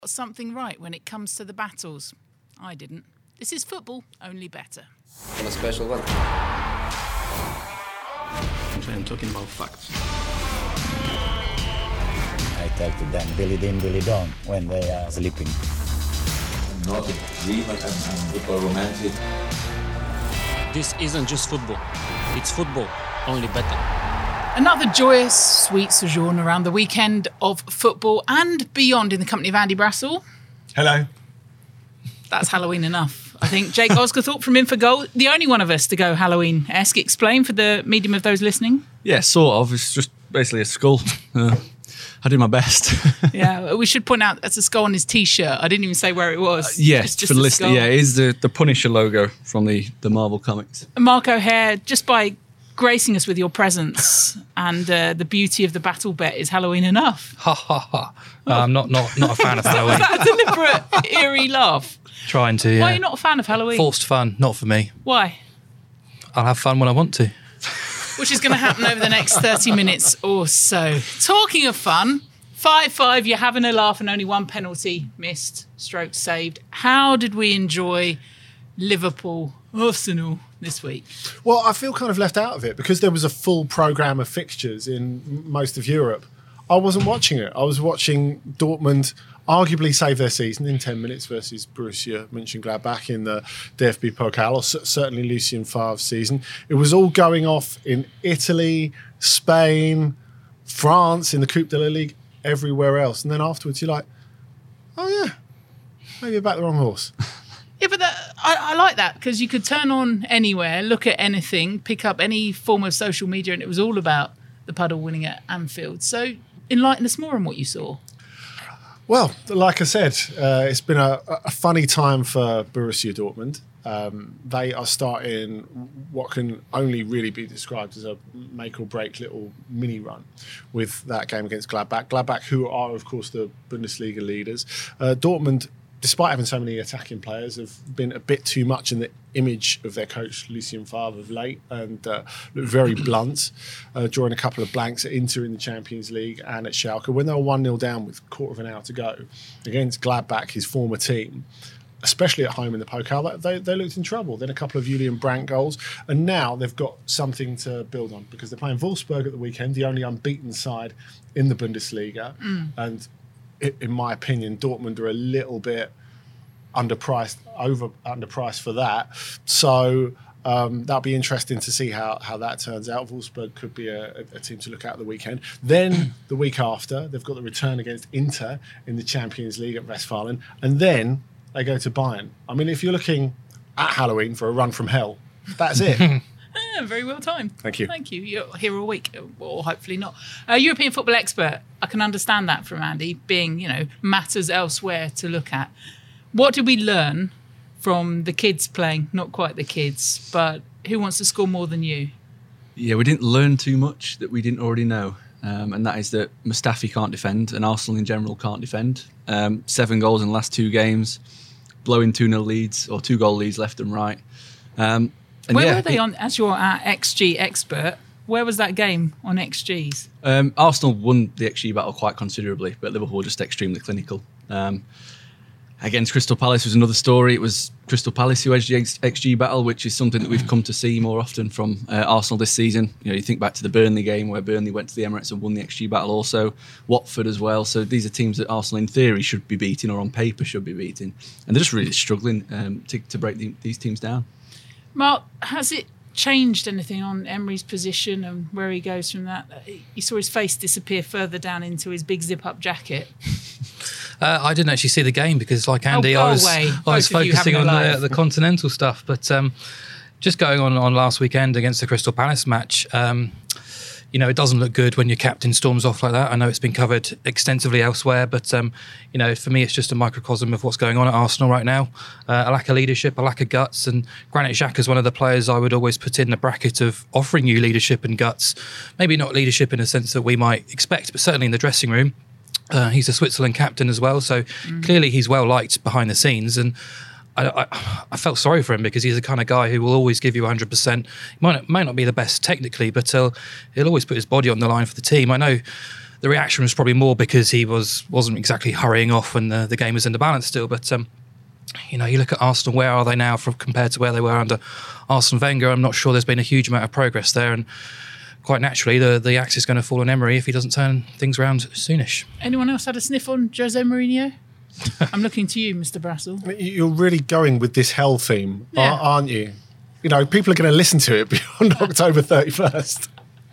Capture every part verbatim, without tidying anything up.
Something right when it comes to the battles. I didn't. This is football, only better. On a special one. I'm talking about facts. I tell to them, Billy Din, Billy Don, when they are sleeping. I'm not a dreamer, I'm, I'm football romantic. This isn't just football. It's football, only better. Another joyous, sweet sojourn around the weekend of football and beyond in the company of Andy Brassel. Hello. That's Halloween enough. I think Jake Osgathorpe from Infogol, the only one of us to go Halloween-esque. Explain for the medium of those listening. Yeah, sort of. It's just basically a skull. Uh, I did my best. Yeah, we should point out that's a skull on his T-shirt. I didn't even say where it was. Uh, yes, just for the listener. Yeah, it is the, the Punisher logo from the, the Marvel comics. Mark O'Hare, just by gracing us with your presence and uh, the beauty of the battle bet is Halloween enough. Ha ha ha. Oh. I'm not, not, not a fan of Halloween. Is that a deliberate, eerie laugh? Trying to, yeah. Why are you not a fan of Halloween? Forced fun, not for me. Why? I'll have fun when I want to. Which is going to happen over the next thirty minutes or so. Talking of fun, five five, you're having a laugh and only one penalty missed, stroke saved. How did we enjoy Liverpool Arsenal this week? Well, I feel kind of left out of it because there was a full programme of fixtures in most of Europe. I wasn't watching it. I was watching Dortmund arguably save their season in ten minutes versus Borussia Mönchengladbach in the D F B Pokal, or certainly Lucien Favre's season. It was all going off in Italy, Spain, France, in the Coupe de la Ligue, everywhere else. And then afterwards you're like, oh yeah, maybe I backed the wrong horse. Yeah, but that, I, I like that because you could turn on anywhere, look at anything, pick up any form of social media, and it was all about the Puddle winning at Anfield. So enlighten us more on what you saw. Well, like I said, uh, it's been a, a funny time for Borussia Dortmund. Um, they are starting what can only really be described as a make or break little mini run with that game against Gladbach. Gladbach, who are, of course, the Bundesliga leaders. Uh, Dortmund, despite having so many attacking players, have been a bit too much in the image of their coach, Lucien Favre, of late, and uh, looked very blunt, uh, drawing a couple of blanks at Inter in the Champions League and at Schalke. When they were one nil down with a quarter of an hour to go against Gladbach, his former team, especially at home in the Pokal, they, they looked in trouble. Then a couple of Julian Brandt goals, and now they've got something to build on because they're playing Wolfsburg at the weekend, the only unbeaten side in the Bundesliga, mm. and in my opinion, Dortmund are a little bit underpriced, over underpriced for that. So um, that'll be interesting to see how, how that turns out. Wolfsburg could be a, a team to look at the weekend. Then the week after, they've got the return against Inter in the Champions League at Westfalen, and then they go to Bayern. I mean, if you're looking at Halloween for a run from hell, that's it. Ah, very well timed. Thank you. Thank you. You're here all week, or hopefully not. Uh, European football expert. I can understand that from Andy, being, you know, matters elsewhere to look at. What did we learn from the kids playing? Not quite the kids, but who wants to score more than you? Yeah, we didn't learn too much that we didn't already know. Um, and that is that Mustafi can't defend and Arsenal in general can't defend. Um, seven goals in the last two games, blowing two nil leads or two goal leads left and right. Um, and Where yeah, were they it, on, as your uh, X G expert, where was that game on X Gs? Um, Arsenal won the X G battle quite considerably, but Liverpool were just extremely clinical. Um, Against Crystal Palace was another story. It was Crystal Palace who edged the X G battle, which is something that we've come to see more often from uh, Arsenal this season. You know, you think back to the Burnley game where Burnley went to the Emirates and won the X G battle also. Watford as well. So these are teams that Arsenal in theory should be beating, or on paper should be beating. And they're just really struggling um, to, to break the, these teams down. Mark, has it changed anything on Emery's position and where he goes from that? You saw his face disappear further down into his big zip-up jacket. Uh, I didn't actually see the game because, like Andy, oh, I was away. I was Both focusing on the, the continental stuff. But um, just going on, on last weekend against the Crystal Palace match, um, you know, it doesn't look good when your captain storms off like that. I know it's been covered extensively elsewhere, but um, you know, for me, it's just a microcosm of what's going on at Arsenal right now. Uh, a lack of leadership, a lack of guts, and Granit Xhaka is one of the players I would always put in the bracket of offering you leadership and guts. Maybe not leadership in a sense that we might expect, but certainly in the dressing room. Uh, he's a Switzerland captain as well, so mm. clearly he's well liked behind the scenes. And I, I, I felt sorry for him because he's the kind of guy who will always give you one hundred percent. He might not, might not be the best technically, but he'll, he'll always put his body on the line for the team. I know the reaction was probably more because he was wasn't exactly hurrying off when the, the game was in the balance still. But um, you know, you look at Arsenal, where are they now from, compared to where they were under Arsene Wenger? I'm not sure there's been a huge amount of progress there, and quite naturally, the, the axe is going to fall on Emery if he doesn't turn things around soonish. Anyone else had a sniff on Jose Mourinho? I'm looking to you, Mister Brassel. You're really going with this hell theme, Yeah. aren't you? You know, people are going to listen to it beyond October thirty-first.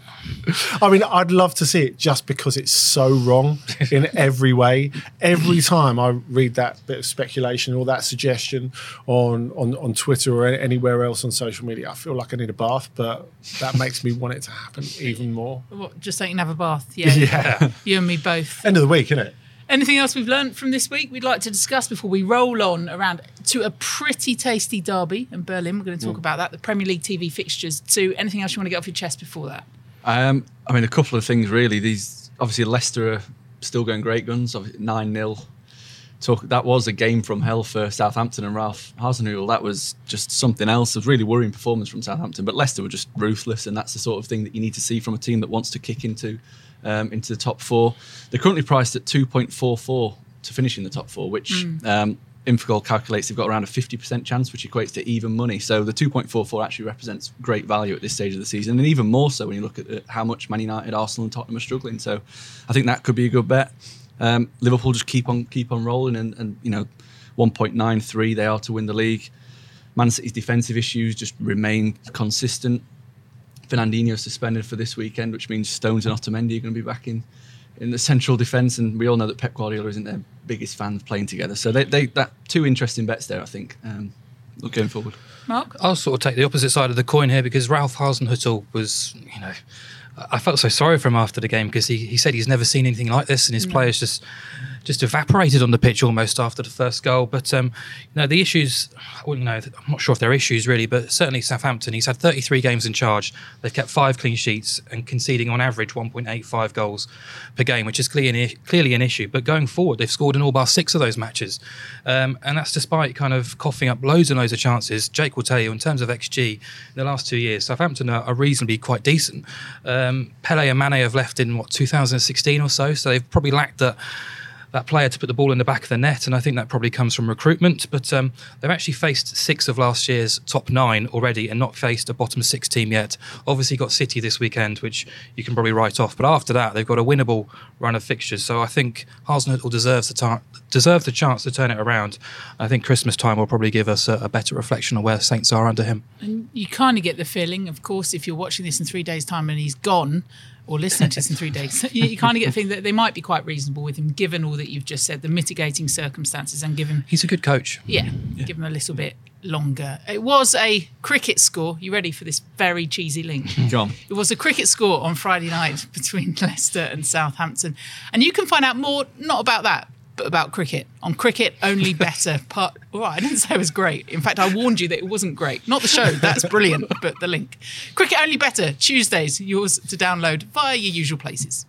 I mean, I'd love to see it just because it's so wrong in every way. Every time I read that bit of speculation or that suggestion on, on, on Twitter or anywhere else on social media, I feel like I need a bath, but that makes me want it to happen even more. What, just so you can have a bath? Yeah. Yeah. You and me both. End of the week, isn't it? Anything else we've learned from this week we'd like to discuss before we roll on around to a pretty tasty derby in Berlin? We're going to talk about that, the Premier League T V fixtures too. Anything else you want to get off your chest before that? Um, I mean, a couple of things really. These obviously Leicester are still going great guns. nine nil. Talk, that was a game from hell for Southampton and Ralph Hasenhüttl. That was just something else. It was really worrying performance from Southampton, but Leicester were just ruthless, and that's the sort of thing that you need to see from a team that wants to kick into um, into the top four. They're currently priced at two point four four to finish in the top four, which mm. um, Infogol calculates they've got around a fifty percent chance, which equates to even money. So the two point four four actually represents great value at this stage of the season, and even more so when you look at uh, how much Man United, Arsenal and Tottenham are struggling. So I think that could be a good bet. Um, Liverpool just keep on keep on rolling, and, and you know, one point nine three they are to win the league. Man City's defensive issues just remain consistent. Fernandinho suspended for this weekend, which means Stones and Otamendi are going to be back in in the central defence, and we all know that Pep Guardiola isn't their biggest fan playing together. So they, they that two interesting bets there, I think, um, going forward. Mark? I'll sort of take the opposite side of the coin here, because Ralph Hasenhüttl was, you know, I felt so sorry for him after the game, because he, he said he's never seen anything like this, and his mm. players just just evaporated on the pitch almost after the first goal. But um, you know, the issues, well, you know, I'm not sure if they're issues really, but certainly Southampton, he's had thirty-three games in charge. They've kept five clean sheets and conceding on average one point eight five goals per game, which is clearly clearly an issue. But going forward, they've scored in all bar six of those matches, um, and that's despite kind of coughing up loads and loads of chances. Jake will tell you, in terms of X G, in the last two years, Southampton are, are reasonably quite decent. Um, Pele and Mane have left in what two thousand sixteen or so, so they've probably lacked that that player to put the ball in the back of the net, and I think that probably comes from recruitment. But um, they've actually faced six of last year's top nine already and not faced a bottom six team yet. Obviously got City this weekend, which you can probably write off, but after that they've got a winnable run of fixtures. So I think Hasenhüttl deserves the tar- deserves the chance to turn it around. I think Christmas time will probably give us a, a better reflection of where Saints are under him. And you kind of get the feeling, of course, if you're watching this in three days' time and he's gone, or listening to this in three days, you, you kind of get the feeling that they might be quite reasonable with him, given all that you've just said, the mitigating circumstances, and give him... He's a good coach. Yeah, yeah. Give him a little bit longer. It was a cricket score. You ready for this very cheesy link? Go on. It was a cricket score on Friday night between Leicester and Southampton. And you can find out more, not about that, but about cricket, on Cricket Only Better. Part. All right, I didn't say it was great. In fact, I warned you that it wasn't great. Not the show, that's brilliant, but the link. Cricket Only Better, Tuesdays, yours to download via your usual places.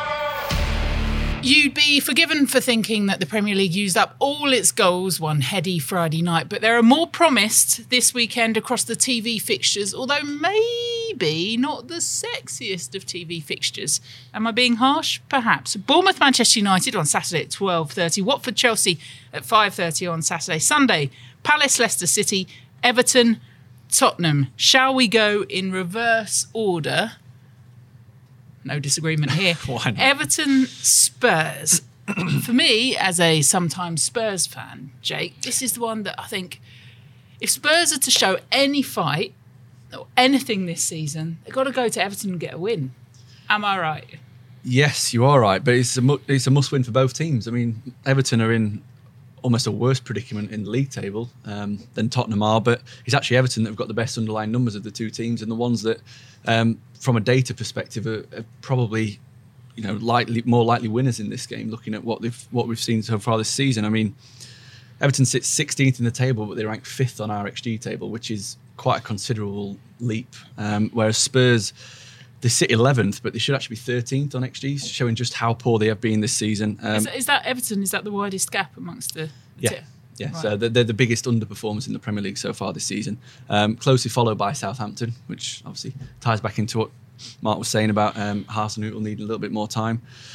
You'd be forgiven for thinking that the Premier League used up all its goals one heady Friday night, but there are more promised this weekend across the T V fixtures, although maybe not the sexiest of T V fixtures. Am I being harsh? Perhaps. Bournemouth Manchester United on Saturday at twelve thirty, Watford Chelsea at five thirty on Saturday. Sunday, Palace Leicester City, Everton Tottenham. Shall we go in reverse order? No disagreement here. Why not? Everton Spurs. For me, as a sometimes Spurs fan, Jake, this is the one that I think, if Spurs are to show any fight or anything this season, they've got to go to Everton and get a win. Am I right? Yes, you are right, but it's a mu- it's a must win for both teams. I mean, Everton are in almost a worse predicament in the league table um, than Tottenham are, but it's actually Everton that have got the best underlying numbers of the two teams, and the ones that, um, from a data perspective, are, are probably, you know, likely more likely winners in this game. Looking at what they've what we've seen so far this season, I mean, Everton sits sixteenth in the table, but they rank fifth on our X G table, which is quite a considerable leap. Um, whereas Spurs, they sit eleventh, but they should actually be thirteenth on X G, showing just how poor they have been this season. Um, is, that, is that Everton? Is that the widest gap amongst the? the yeah, two? yeah. Right. So they're, they're the biggest underperformers in the Premier League so far this season. Um, closely followed by Southampton, which obviously ties back into what Mark was saying about um, Hasenhüttl needing a little bit more time.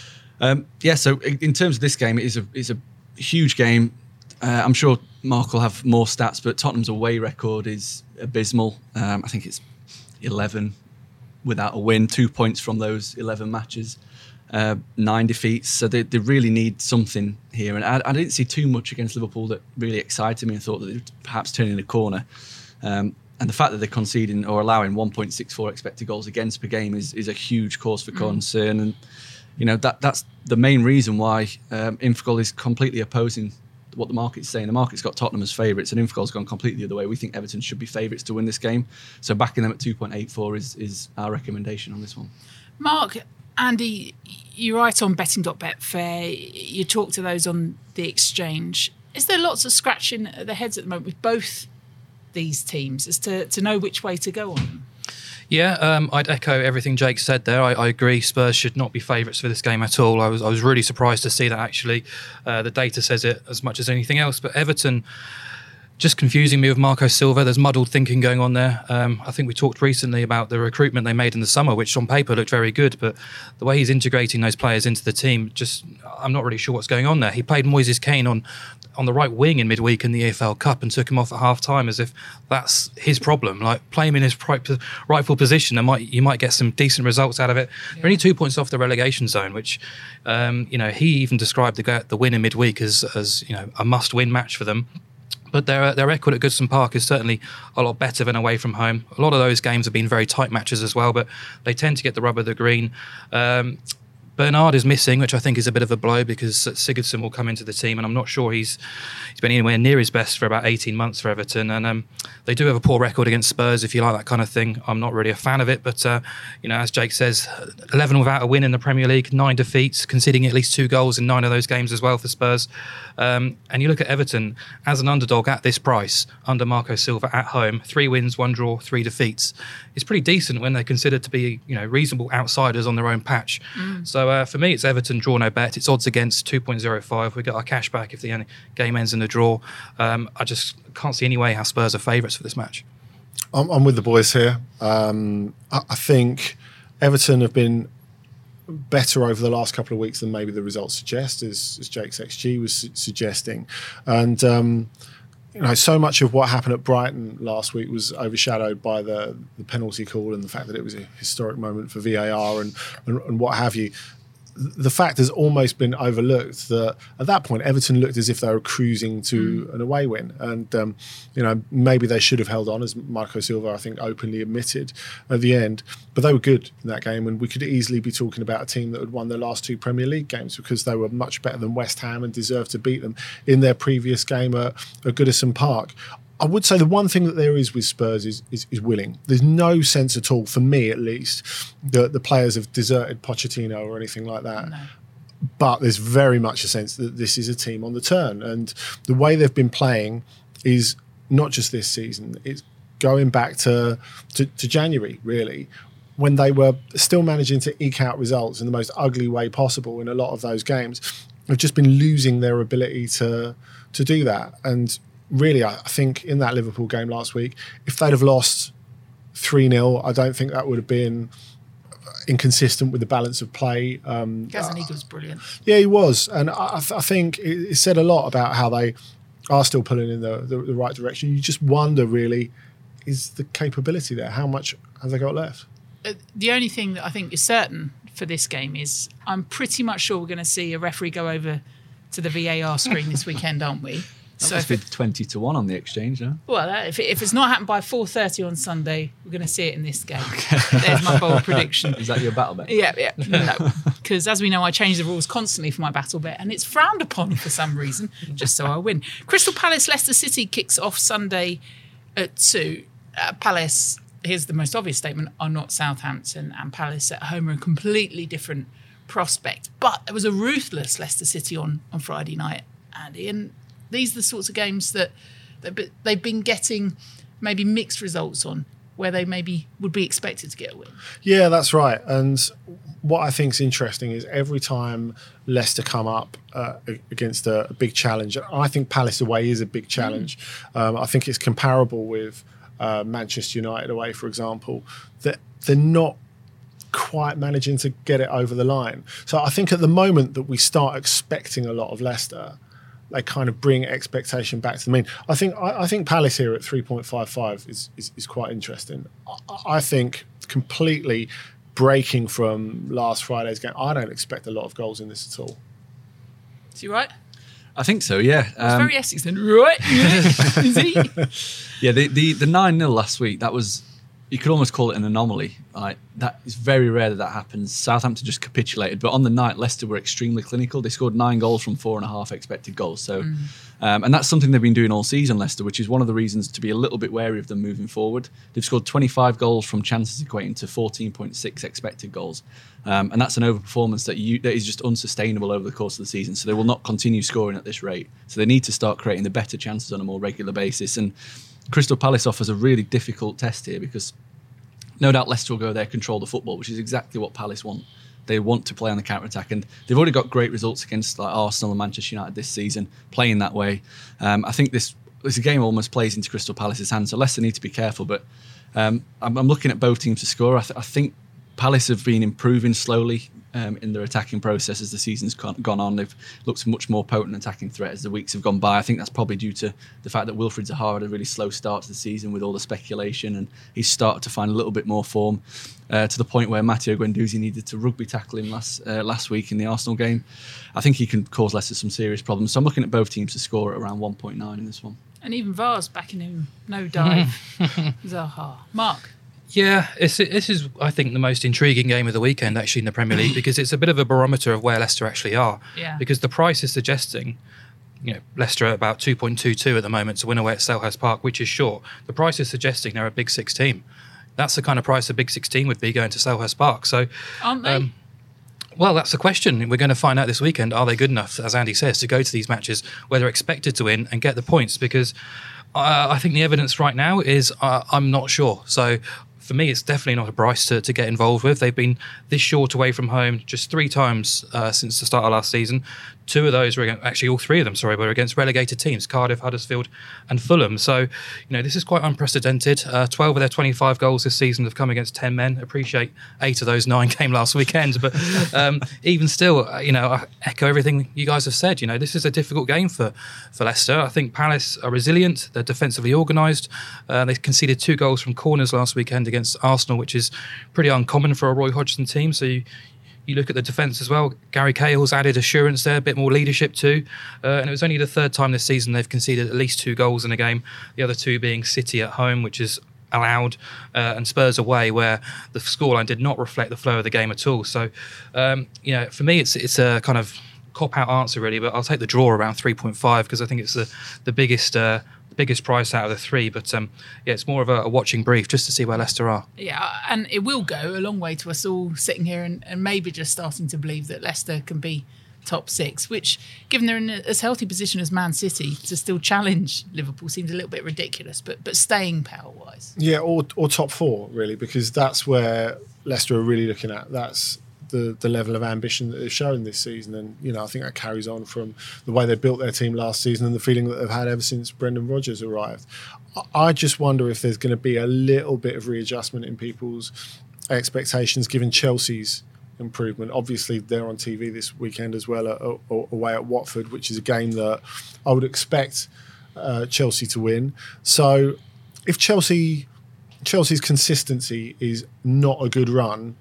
Um, yeah, so in in terms of this game, it is a it's a huge game. Uh, I'm sure Mark will have more stats, but Tottenham's away record is abysmal. Um, I think it's eleven without a win, two points from those eleven matches, uh, nine defeats. So they, they really need something here. And I, I didn't see too much against Liverpool that really excited me and thought that they were perhaps turning a corner. Um, and the fact that they're conceding or allowing one point six four expected goals against per game is, is a huge cause for concern. And, you know, that that's the main reason why um, Infogol is completely opposing what the market's saying. The market's got Tottenham as favourites, and Infogol's gone completely the other way. We think Everton should be favourites to win this game. So backing them at two point eight four is, is our recommendation on this one. Mark, Andy, you're right on betting dot betfair. You talk to those on the exchange. Is there lots of scratching at the heads at the moment with both these teams as to, to know which way to go on them? Yeah, um, I'd echo everything Jake said there. I, I agree Spurs should not be favourites for this game at all. I was I was really surprised to see that, actually. Uh, the data says it as much as anything else. But Everton, just confusing me with Marco Silva. There's muddled thinking going on there. Um, I think we talked recently about the recruitment they made in the summer, which on paper looked very good. But the way he's integrating those players into the team, just I'm not really sure what's going on there. He played Moises Kean on on the right wing in midweek in the E F L Cup and took him off at half time as if that's his problem. Like, play him in his rightful position and might you might get some decent results out of it. Yeah. They're only two points off the relegation zone, which um, you know, he even described the the win in midweek as as you know a must-win match for them. But their their record at Goodson Park is certainly a lot better than away from home. A lot of those games have been very tight matches as well, but they tend to get the rub of the green. Um, Bernard is missing, which I think is a bit of a blow because Sigurdsson will come into the team, and I'm not sure he's he's been anywhere near his best for about eighteen months for Everton. And um, they do have a poor record against Spurs, if you like that kind of thing. I'm not really a fan of it, but uh, you know, as Jake says, eleven without a win in the Premier League, nine defeats, conceding at least two goals in nine of those games as well for Spurs. Um, and you look at Everton as an underdog at this price, under Marco Silva at home, three wins, one draw, three defeats. It's pretty decent when they're considered to be, you know, reasonable outsiders on their own patch. Mm. So uh, for me, it's Everton draw no bet. It's odds against two point oh five. We get our cash back if the game ends in a draw. Um, I just can't see any way how Spurs are favourites for this match. I'm, I'm with the boys here. Um, I, I think Everton have been better over the last couple of weeks than maybe the results suggest, as, as Jake's X G was su- suggesting. And, um, you know, so much of what happened at Brighton last week was overshadowed by the, the penalty call and the fact that it was a historic moment for V A R and, and, and what have you. The fact has almost been overlooked that at that point Everton looked as if they were cruising to mm. an away win, and um, you know, maybe they should have held on, as Marco Silva I think openly admitted at the end. But they were good in that game, and we could easily be talking about a team that had won their last two Premier League games because they were much better than West Ham and deserved to beat them in their previous game at, at Goodison Park. I would say the one thing that there is with Spurs is, is, is willing. There's no sense at all, for me at least, that the players have deserted Pochettino or anything like that. No. But there's very much a sense that this is a team on the turn. And the way they've been playing is not just this season. It's going back to, to, to January, really, when they were still managing to eke out results in the most ugly way possible in a lot of those games. They've just been losing their ability to to do that. And really, I think in that Liverpool game last week, if they'd have lost three nil, I don't think that would have been inconsistent with the balance of play. Um, Gazzaniga was brilliant. Yeah, he was. And I, I think it said a lot about how they are still pulling in the, the, the right direction. You just wonder, really, is the capability there? How much have they got left? Uh, the only thing that I think is certain for this game is I'm pretty much sure we're going to see a referee go over to the V A R screen this weekend, aren't we? That so must be twenty to one on the exchange, no? Well, uh, if, it, if it's not happened by four thirty on Sunday, we're going to see it in this game. Okay. There's my bold prediction. Is that your battle bet? Yeah, yeah. No. Because as we know, I change the rules constantly for my battle bet, and it's frowned upon for some reason, just so I win. Crystal Palace, Leicester City kicks off Sunday at two. Uh, Palace, here's the most obvious statement, are not Southampton, and Palace at home are a completely different prospect. But there was a ruthless Leicester City on, on Friday night, Andy, and these are the sorts of games that they've been getting maybe mixed results on, where they maybe would be expected to get a win. Yeah, that's right. And what I think is interesting is every time Leicester come up uh, against a, a big challenge, I think Palace away is a big challenge. Mm. Um, I think it's comparable with uh, Manchester United away, for example, that they're not quite managing to get it over the line. So I think at the moment that we start expecting a lot of Leicester, they kind of bring expectation back to the mean. I think I, I think Palace here at three point five five is, is, is quite interesting. I, I think completely breaking from last Friday's game, I don't expect a lot of goals in this at all. Is he right? I think so, yeah. It's Um, very Essex then, right? Is he? yeah, the the the nine nil last week, that was, you could almost call it an anomaly. Like, that is very rare that that happens. Southampton just capitulated, but on the night, Leicester were extremely clinical. They scored nine goals from four and a half expected goals. So, mm. um, and that's something they've been doing all season, Leicester, which is one of the reasons to be a little bit wary of them moving forward. They've scored twenty-five goals from chances equating to fourteen point six expected goals. Um, and that's an overperformance that you, that is just unsustainable over the course of the season. So they will not continue scoring at this rate. So they need to start creating the better chances on a more regular basis. And Crystal Palace offers a really difficult test here because no doubt Leicester will go there, control the football, which is exactly what Palace want. They want to play on the counter-attack, and they've already got great results against like Arsenal and Manchester United this season, playing that way. Um, I think this, this game almost plays into Crystal Palace's hands, so Leicester need to be careful. But um, I'm, I'm looking at both teams to score. I, th- I think Palace have been improving slowly um, in their attacking process as the season's gone, gone on. They've looked a much more potent attacking threat as the weeks have gone by. I think that's probably due to the fact that Wilfried Zaha had a really slow start to the season with all the speculation, and he's started to find a little bit more form uh, to the point where Matteo Guendouzi needed to rugby tackle him last uh, last week in the Arsenal game. I think he can cause Leicester some serious problems. So I'm looking at both teams to score at around one point nine in this one. And even Vars backing him, no dive. Zaha. Mark? Yeah, it's, this is, I think, the most intriguing game of the weekend, actually, in the Premier League, because it's a bit of a barometer of where Leicester actually are. Yeah. Because the price is suggesting, you know, Leicester are about two point two two at the moment to win away at Selhurst Park, which is short. The price is suggesting they're a Big Six team. That's the kind of price a Big Six team would be going to Selhurst Park. So, aren't they? Um, well, that's the question. We're going to find out this weekend. Are they good enough, as Andy says, to go to these matches where they're expected to win and get the points? Because uh, I think the evidence right now is uh, I'm not sure. So, for me, it's definitely not a price to, to get involved with. They've been this short away from home just three times uh, since the start of last season. Two of those were actually all three of them, sorry, were against relegated teams, Cardiff, Huddersfield and Fulham. So, you know, this is quite unprecedented. Uh, twelve of their twenty-five goals this season have come against ten men. Appreciate eight of those nine came last weekend. But um, even still, you know, I echo everything you guys have said. You know, this is a difficult game for, for Leicester. I think Palace are resilient. They're defensively organised. Uh, they conceded two goals from corners last weekend against Arsenal, which is pretty uncommon for a Roy Hodgson team. So you, you look at the defence as well. Gary Cahill's added assurance there, a bit more leadership too. Uh, and it was only the third time this season they've conceded at least two goals in a game. The other two being City at home, which is allowed, uh, and Spurs away, where the scoreline did not reflect the flow of the game at all. So, um, you know, for me, it's it's a kind of cop-out answer really, but I'll take the draw around three point five because I think it's the the biggest. Uh, biggest price out of the three, but um, yeah, it's more of a, a watching brief just to see where Leicester are. Yeah, and it will go a long way to us all sitting here and, and maybe just starting to believe that Leicester can be top six, which, given they're in a, as healthy position as Man City, to still challenge Liverpool seems a little bit ridiculous, but but staying power-wise. Yeah, or, or top four, really, because that's where Leicester are really looking at. That's the the level of ambition that they've shown this season, and you know I think that carries on from the way they built their team last season and the feeling that they've had ever since Brendan Rodgers arrived. I just wonder if there's going to be a little bit of readjustment in people's expectations given Chelsea's improvement. Obviously they're on T V this weekend as well, uh, away at Watford, which is a game that I would expect uh, Chelsea to win. So if Chelsea Chelsea's consistency is not a good run,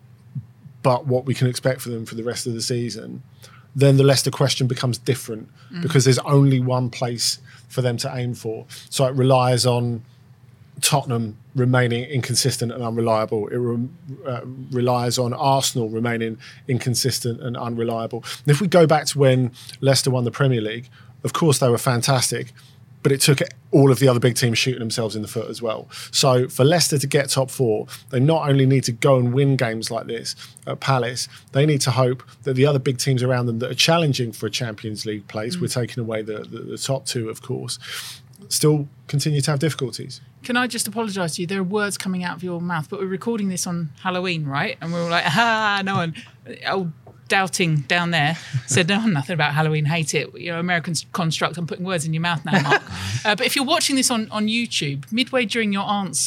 but what we can expect for them for the rest of the season, then the Leicester question becomes different mm. because there's only one place for them to aim for. So it relies on Tottenham remaining inconsistent and unreliable. It re- uh, relies on Arsenal remaining inconsistent and unreliable. And if we go back to when Leicester won the Premier League, of course they were fantastic, but it took all of the other big teams shooting themselves in the foot as well. So for Leicester to get top four, they not only need to go and win games like this at Palace, they need to hope that the other big teams around them that are challenging for a Champions League place, mm. we're taking away the, the, the top two, of course, still continue to have difficulties. Can I just apologise to you? There are words coming out of your mouth, but we're recording this on Halloween, right? And we're all like, ah, no one... Oh, doubting down there said no nothing about Halloween, hate it, you know, American construct. I'm putting words in your mouth now, Mark. uh, but if you're watching this on on YouTube, midway during your answer,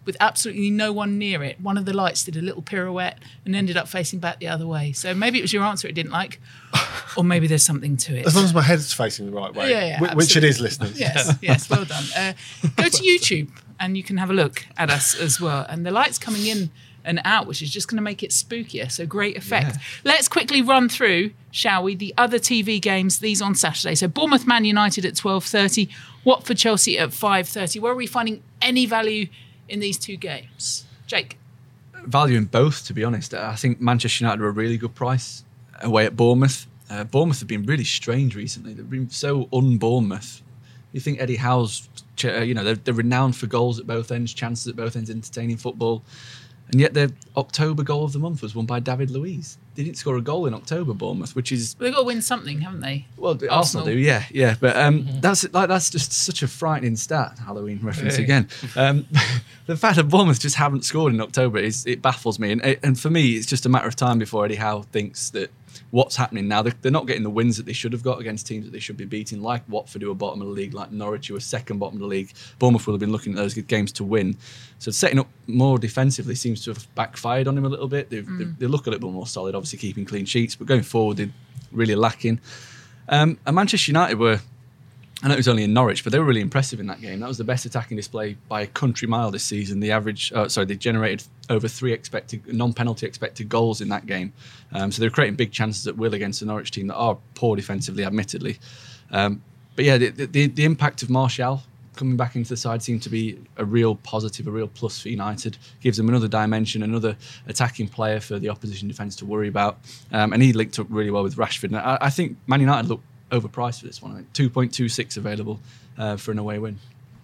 with absolutely no one near it. One of the lights did a little pirouette and ended up facing back the other way. So maybe it was your answer it didn't like, or maybe there's something to it. As long as my head's facing the right way, Yeah, yeah, wh- which it absolutely. is, listeners. Yes, yes, well done. Uh, go to YouTube and you can have a look at us as well. And the light's coming in and out, which is just going to make it spookier. So great effect. Yeah. Let's quickly run through, shall we, the other T V games, these on Saturday. So Bournemouth Man United at twelve thirty, Watford Chelsea at five thirty. Where are we finding any value in these two games? Jake? Value in both, to be honest. I think Manchester United are a really good price away at Bournemouth. Uh, Bournemouth have been really strange recently. They've been so un-Bournemouth. You think Eddie Howe's, uh, you know, they're, they're renowned for goals at both ends, chances at both ends, entertaining football. And yet their October goal of the month was won by David Luiz. They didn't score a goal in October, Bournemouth, which is... They've got to win something, haven't they? Well, Arsenal, Arsenal do, yeah, yeah. But um, that's like that's just such a frightening stat. Halloween reference Hey. again. Um, the fact that Bournemouth just haven't scored in October is it baffles me. And and for me, it's just a matter of time before Eddie Howe thinks that what's happening now. They're, they're not getting the wins that they should have got against teams that they should be beating, like Watford, who are bottom of the league, like Norwich, who are second bottom of the league. Bournemouth will have been looking at those games to win. So setting up more defensively seems to have backfired on him a little bit. They've, Mm. they, they look a little bit more solid, obviously keeping clean sheets, but going forward, they're really lacking. Um, and Manchester United were, I know it was only in Norwich, but they were really impressive in that game. That was the best attacking display by a country mile this season. The average, uh, sorry, they generated over three expected non-penalty expected goals in that game. Um, so they were creating big chances at will against a Norwich team that are poor defensively, admittedly. Um, but yeah, the, the, the impact of Martial coming back into the side seemed to be a real positive, a real plus for United. Gives them another dimension, another attacking player for the opposition defence to worry about. Um, and he linked up really well with Rashford. And I, I think Man United look overpriced for this one. I think two point two six available uh, for an away win.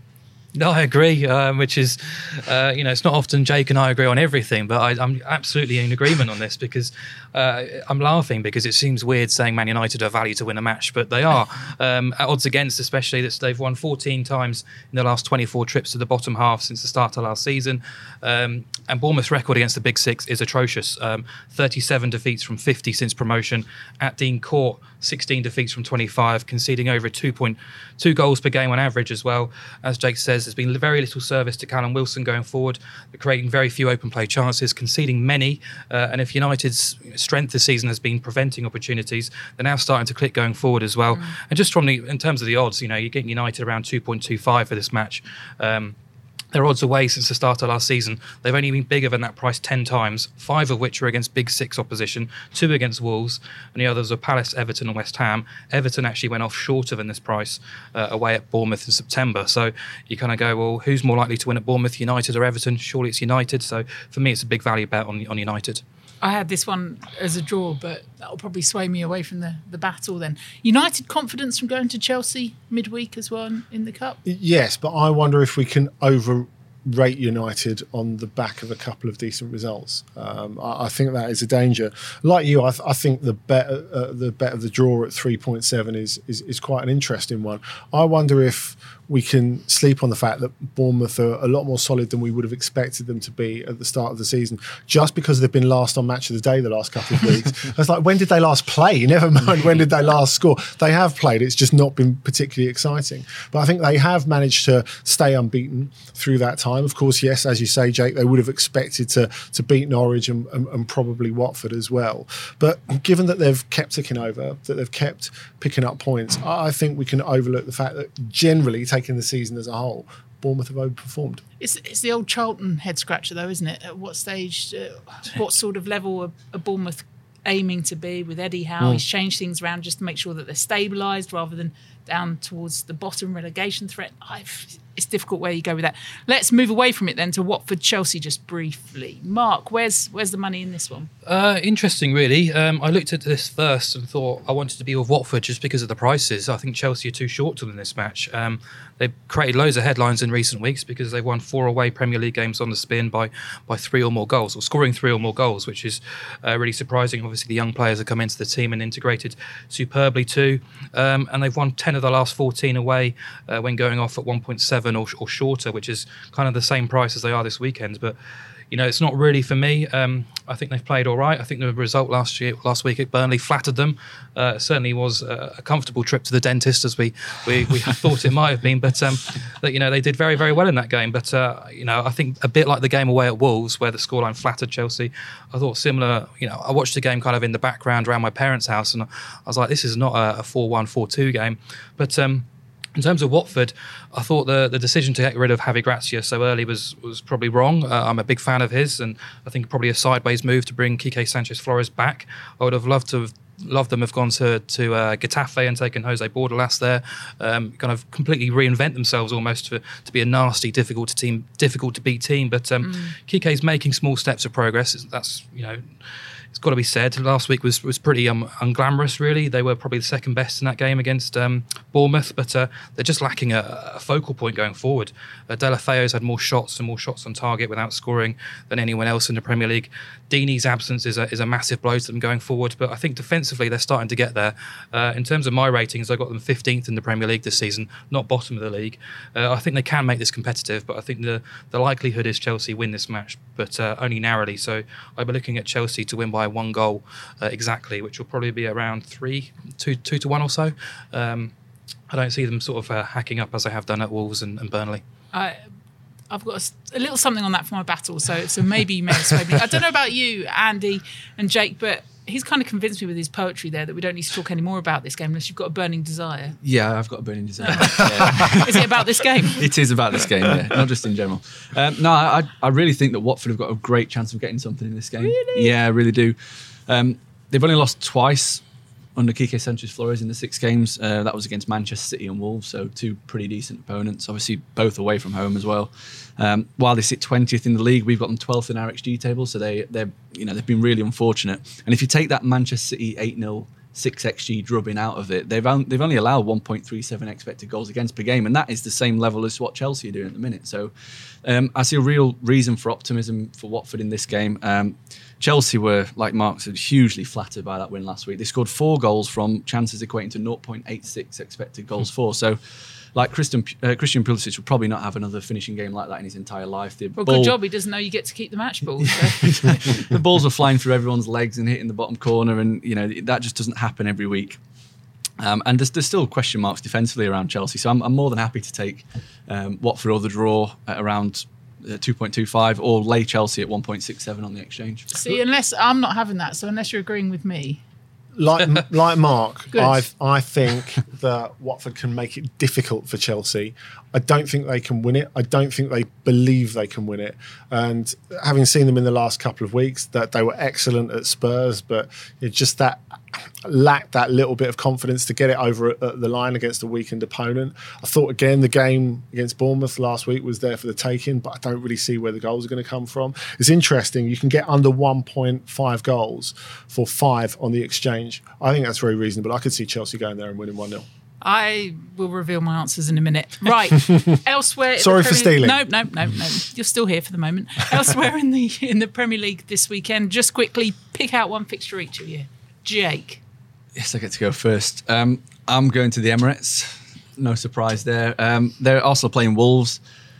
No, I agree, um, which is, uh, you know, it's not often Jake and I agree on everything, but I, I'm absolutely in agreement on this because uh, I'm laughing because it seems weird saying Man United are value to win a match, but they are. Um, at odds against, especially that they've won fourteen times in the last twenty-four trips to the bottom half since the start of last season. Um, and Bournemouth's record against the Big Six is atrocious. Um, thirty-seven defeats from fifty since promotion. At Dean Court, sixteen defeats from twenty-five, conceding over two point two goals per game on average as well. As Jake says, there's been very little service to Callum Wilson going forward. They're creating very few open play chances, conceding many. Uh, and if United's strength this season has been preventing opportunities, they're now starting to click going forward as well. Mm. And just from the, in terms of the odds, you know, you're getting United around two point two five for this match. Um, Their odds away since the start of last season, they've only been bigger than that price ten times, five of which are against Big Six opposition, two against Wolves, and the others are Palace, Everton and West Ham. Everton actually went off shorter than this price uh, away at Bournemouth in September. So you kind of go, well, who's more likely to win at Bournemouth, United or Everton? Surely it's United. So for me, it's a big value bet on, on United. I had this one as a draw, but that'll probably sway me away from the, the battle then. United confidence from going to Chelsea midweek as well in, in the Cup? Yes, but I wonder if we can overrate United on the back of a couple of decent results. Um, I, I think that is a danger. Like you, I, th- I think the bet uh, the bet of the draw at three point seven is, is is quite an interesting one. I wonder if we can sleep on the fact that Bournemouth are a lot more solid than we would have expected them to be at the start of the season, just because they've been last on Match of the Day the last couple of weeks. It's like, when did they last play? Never mind when did they last score. They have played. It's just not been particularly exciting. But I think they have managed to stay unbeaten through that time. Of course, yes, as you say, Jake, they would have expected to to beat Norwich and, and, and probably Watford as well. But given that they've kept ticking over, that they've kept picking up points, I think we can overlook the fact that generally, taking the season as a whole, Bournemouth have overperformed. It's, it's the old Charlton head scratcher, though, isn't it? At what stage, uh, what sort of level are, are Bournemouth aiming to be with Eddie Howe? Mm. He's changed things around just to make sure that they're stabilised rather than down towards the bottom relegation threat. I've, it's difficult where you go with that. Let's move away from it then to Watford Chelsea just briefly. Mark, where's where's the money in this one? Uh, interesting, really. Um, I looked at this first and thought I wanted to be with Watford just because of the prices. I think Chelsea are too short to win this match. Um, they've created loads of headlines in recent weeks because they've won four away Premier League games on the spin by by three or more goals, or scoring three or more goals, which is uh, really surprising. Obviously, the young players have come into the team and integrated superbly too. Um, and they've won ten of the last fourteen away uh, when going off at one point seven or, or shorter, which is kind of the same price as they are this weekend. But you know, it's not really for me. Um, I think they've played all right. I think the result last year, last week at Burnley flattered them. Uh, it certainly was a, a comfortable trip to the dentist, as we we, we thought it might have been. But um, that, you know, they did very very well in that game. But uh, you know, I think a bit like the game away at Wolves, where the scoreline flattered Chelsea. I thought similar. You know, I watched the game kind of in the background around my parents' house, and I was like, this is not a, a four one, four two game. But um, in terms of Watford, I thought the, the decision to get rid of Javi Gracia so early was was probably wrong. Uh, I'm a big fan of his, and I think probably a sideways move to bring Quique Sanchez-Flores back. I would have loved to have loved them have gone to to uh, Getafe and taken Jose Bordalas there, um, kind of completely reinvent themselves almost to, to be a nasty, difficult to team, difficult to beat team. But um, mm. Quique's making small steps of progress. That's, you know, it's got to be said. Last week was was pretty um, unglamorous, really. They were probably the second best in that game against um, Bournemouth, but uh, they're just lacking a, a focal point going forward. Uh, Deulofeu's had more shots and more shots on target without scoring than anyone else in the Premier League. Deeney's absence is a, is a massive blow to them going forward, but I think defensively they're starting to get there. Uh, in terms of my ratings, I got them fifteenth in the Premier League this season, not bottom of the league. Uh, I think they can make this competitive, but I think the, the likelihood is Chelsea win this match, but uh, only narrowly. So I'll be looking at Chelsea to win by one goal uh, exactly, which will probably be around three, two, two to one or so. Um, I don't see them sort of uh, hacking up as they have done at Wolves and, and Burnley. I, I've got a, a little something on that for my battle, so so maybe you may have swayed me. I don't know about you, Andy and Jake, but he's kind of convinced me with his poetry there that we don't need to talk any more about this game unless you've got a burning desire. Yeah, I've got a burning desire. Yeah. Is it about this game? It is about this game, yeah, not just in general. Um, no, I, I really think that Watford have got a great chance of getting something in this game. Really? Yeah, I really do. Um, they've only lost twice under Quique Sanchez-Flores in the six games. Uh, that was against Manchester City and Wolves, so two pretty decent opponents, obviously both away from home as well. Um, while they sit twentieth in the league, we've got them twelfth in our X G table, so they, they're, you know, they've been really unfortunate. And if you take that Manchester City eight nil six X G drubbing out of it, they've, on, they've only allowed one point three seven expected goals against per game, and that is the same level as what Chelsea are doing at the minute. So um, I see a real reason for optimism for Watford in this game. Um, Chelsea were, like Mark said, hugely flattered by that win last week. They scored four goals from chances equating to zero point eight six expected goals for. So, like Christian, uh, Christian Pulisic will probably not have another finishing game like that in his entire life. The well, ball, good job. He doesn't know you get to keep the match ball. So. The balls were flying through everyone's legs and hitting the bottom corner, and you know that just doesn't happen every week. Um, and there's, there's still question marks defensively around Chelsea. So I'm, I'm more than happy to take um, Watford or the draw at around Uh, two point two five or lay Chelsea at one point six seven on the exchange. See, unless I'm not having that, so unless you're agreeing with me. Like like Mark, Good. I I think that Watford can make it difficult for Chelsea. I don't think they can win it. I don't think they believe they can win it. And having seen them in the last couple of weeks, that they were excellent at Spurs, but it's just that lacked that little bit of confidence to get it over at the line against a weakened opponent. I thought again the game against Bournemouth last week was there for the taking, but I don't really see where the goals are going to come from. It's interesting. You can get under one point five goals for five on the exchange. I think that's very reasonable. I could see Chelsea going there and winning one nil. I will reveal my answers in a minute. Right. Elsewhere. Sorry for stealing. No, no, no, no. You're still here for the moment. Elsewhere in the in the Premier League this weekend, just quickly pick out one fixture each of you. Jake. Yes, I get to go first. Um, I'm going to the Emirates. No surprise there. Um, they're Arsenal playing Wolves.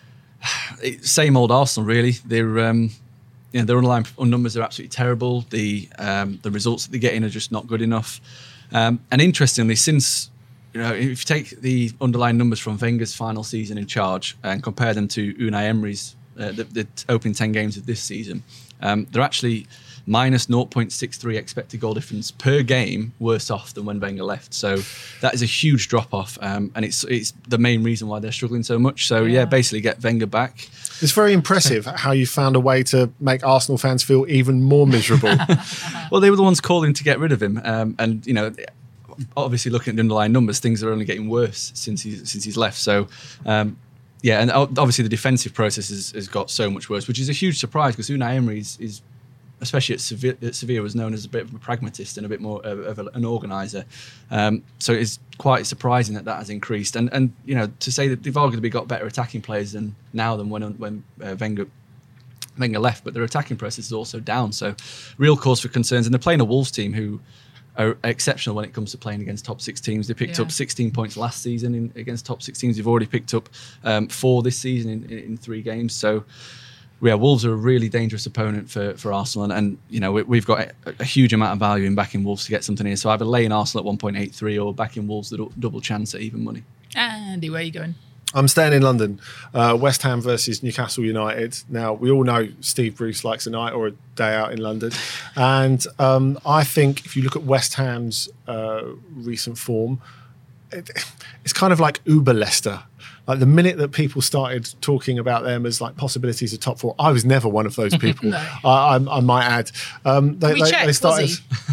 Same old Arsenal, really. They're um, you know, their underlying numbers are absolutely terrible. The um, the results that they're getting are just not good enough. Um, and interestingly, since you know, if you take the underlying numbers from Wenger's final season in charge and compare them to Unai Emery's uh, the, the opening ten games of this season, um, they're actually minus zero point six three expected goal difference per game worse off than when Wenger left. So that is a huge drop off, um, and it's it's the main reason why they're struggling so much. So yeah, yeah basically get Wenger back. It's very impressive how you found a way to make Arsenal fans feel even more miserable. Well, they were the ones calling to get rid of him, um, and you know, obviously looking at the underlying numbers, things are only getting worse since he's since he's left. So. Um, yeah, and obviously the defensive process has, has got so much worse, which is a huge surprise because Unai Emery is, is especially at Sevilla, at Sevilla, was known as a bit of a pragmatist and a bit more of, of an organiser. Um, so it's quite surprising that that has increased. And, and you know, to say that they've arguably got better attacking players than now than when when uh, Wenger, Wenger left, but their attacking process is also down. So real cause for concerns. And they're playing a Wolves team who are exceptional when it comes to playing against top six teams. They picked yeah. up sixteen points last season in, against top six teams. They've already picked up um, four this season in, in, in three games. So yeah, Wolves are a really dangerous opponent for, for Arsenal, and, and you know we, we've got a, a huge amount of value in backing Wolves to get something here. So either laying Arsenal at one point eight three or backing Wolves the du- double chance at even money. Andy, where are you going? I'm staying in London. Uh, West Ham versus Newcastle United. Now, we all know Steve Bruce likes a night or a day out in London. And um, I think if you look at West Ham's uh, recent form, it, it's kind of like Uber Leicester. Like the minute that people started talking about them as like possibilities of top four, I was never one of those people. no. I, I, I might add. Um, they, we they, checked, they started.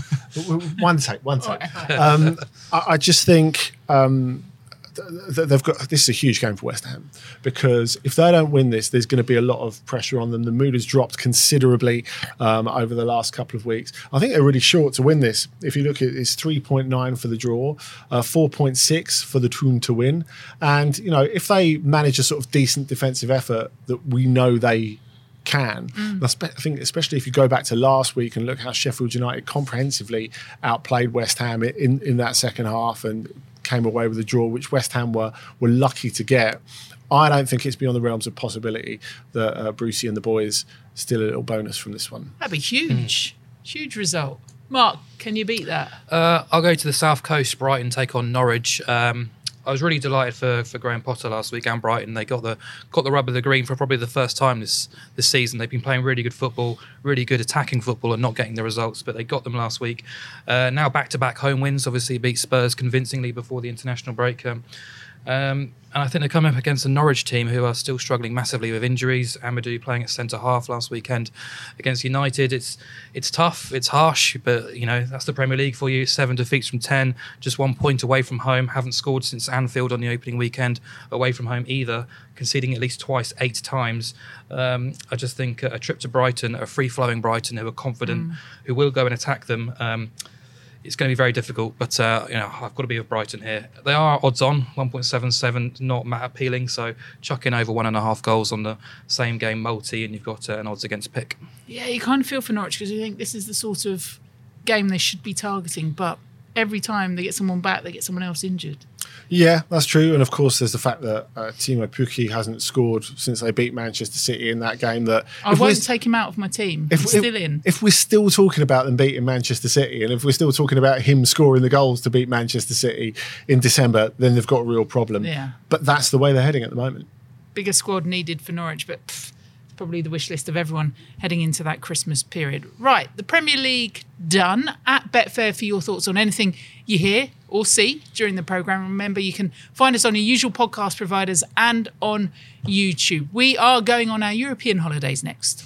one take, one take. Um, I, I just think um, th- they've got. This is a huge game for West Ham because if they don't win this, there's going to be a lot of pressure on them. The mood has dropped considerably um, over the last couple of weeks. I think they're really short to win this. If you look at it's three point nine for the draw, uh, four point six for the Toon to win. And, you know, if they manage a sort of decent defensive effort that we know they can, mm. I think especially if you go back to last week and look how Sheffield United comprehensively outplayed West Ham in, in that second half and came away with a draw, which West Ham were, were lucky to get. I don't think it's beyond the realms of possibility that uh, Brucey and the boys steal a little bonus from this one. That'd be huge. Mm. Huge result. Mark, can you beat that? Uh, I'll go to the South Coast. Brighton take on Norwich. Um, I was really delighted for, for Graham Potter last week and Brighton. They got the got the rub of the green for probably the first time this this season. They've been playing really good football, really good attacking football and not getting the results, but they got them last week. Uh, now back-to-back home wins. Obviously beat Spurs convincingly before the international break. Um, Um, and I think they're coming up against a Norwich team who are still struggling massively with injuries. Amadou playing at centre half last weekend against United. It's it's tough, it's harsh, but you know that's the Premier League for you. Seven defeats from ten, just one point away from home. Haven't scored since Anfield on the opening weekend away from home either. Conceding at least twice, eight times. Um, I just think a trip to Brighton, a free-flowing Brighton who are confident, mm. who will go and attack them. Um, It's going to be very difficult, but uh, you know I've got to be with Brighton here. They are odds on one point seven seven, not that appealing. So chuck in over one and a half goals on the same game multi, and you've got uh, an odds against pick. Yeah, you kind of feel for Norwich because you think this is the sort of game they should be targeting, but every time they get someone back, they get someone else injured. Yeah, that's true. And of course, there's the fact that uh, Timo Pukki hasn't scored since they beat Manchester City in that game. That I won't take him out of my team. If, He's still if, in. If we're still talking about them beating Manchester City, and if we're still talking about him scoring the goals to beat Manchester City in December, then they've got a real problem. Yeah. But that's the way they're heading at the moment. Bigger squad needed for Norwich, but pff, probably the wish list of everyone heading into that Christmas period. Right, the Premier League done. At Betfair for your thoughts on anything you hear or see during the programme. Remember, you can find us on your usual podcast providers and on YouTube. We are going on our European holidays next.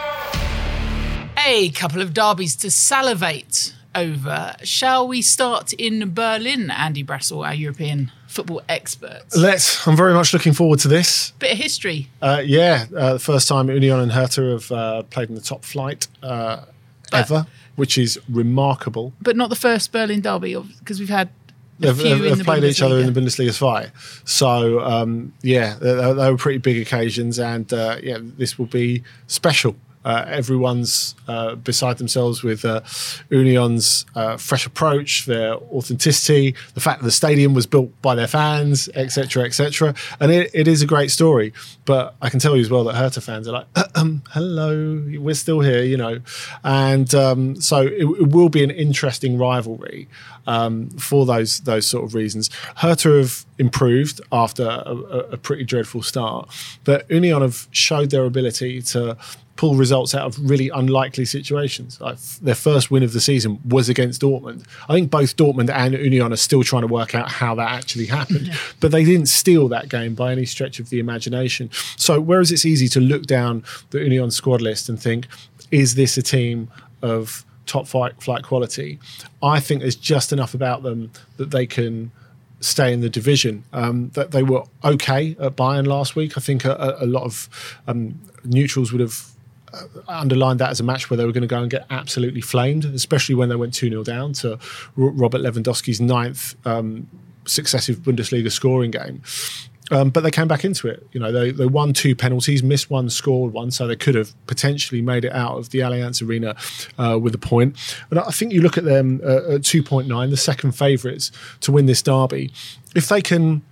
A couple of derbies to salivate over. Shall we start in Berlin, Andy Brassel, our European football expert? Let's. I'm very much looking forward to this. Bit of history. Uh, yeah, uh, the first time Union and Hertha have uh, played in the top flight uh, ever, which is remarkable. But not the first Berlin derby, because we've had a They've, few they've, in they've the played each other in the Bundesliga. Bundesliga Zwei. So, um, yeah, they, they were pretty big occasions, and uh, yeah, this will be special. Uh, everyone's uh, beside themselves with uh, Union's uh, fresh approach, their authenticity, the fact that the stadium was built by their fans, et cetera, et cetera. And it, it is a great story. But I can tell you as well that Hertha fans are like, um, hello, we're still here, you know. And um, so it, it will be an interesting rivalry um, for those those sort of reasons. Hertha have improved after a, a pretty dreadful start. But Union have showed their ability to pull results out of really unlikely situations. Like their first win of the season was against Dortmund. I think both Dortmund and Union are still trying to work out how that actually happened. Yeah. But they didn't steal that game by any stretch of the imagination. So whereas it's easy to look down the Union squad list and think, is this a team of top flight, flight quality? I think there's just enough about them that they can stay in the division. Um, that they were okay at Bayern last week. I think a, a lot of um, neutrals would have Uh, underlined that as a match where they were going to go and get absolutely flamed, especially when they went two nil down to R- Robert Lewandowski's ninth um, successive Bundesliga scoring game. Um, but they came back into it. You know, they, they won two penalties, missed one, scored one, so they could have potentially made it out of the Allianz Arena uh, with a point. But I think you look at them uh, at two point nine, the second favourites to win this derby. If they can